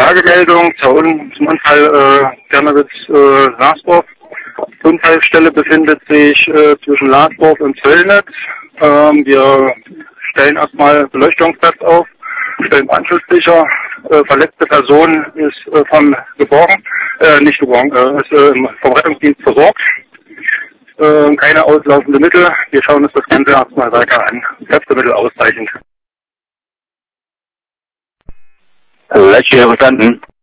Lagemeldung zur Unfall Gernewitz-Lasdorf. Die Unfallstelle befindet sich zwischen Lasdorf und Zöllnitz. Wir stellen erstmal Beleuchtungsplatz auf, stellen Brandschutzlichter. Verletzte Person ist vom Rettungsdienst versorgt. Keine auslaufende Mittel. Wir schauen uns das Ganze erstmal weiter an. Kräftemittel ausreichend. Letzte verstanden.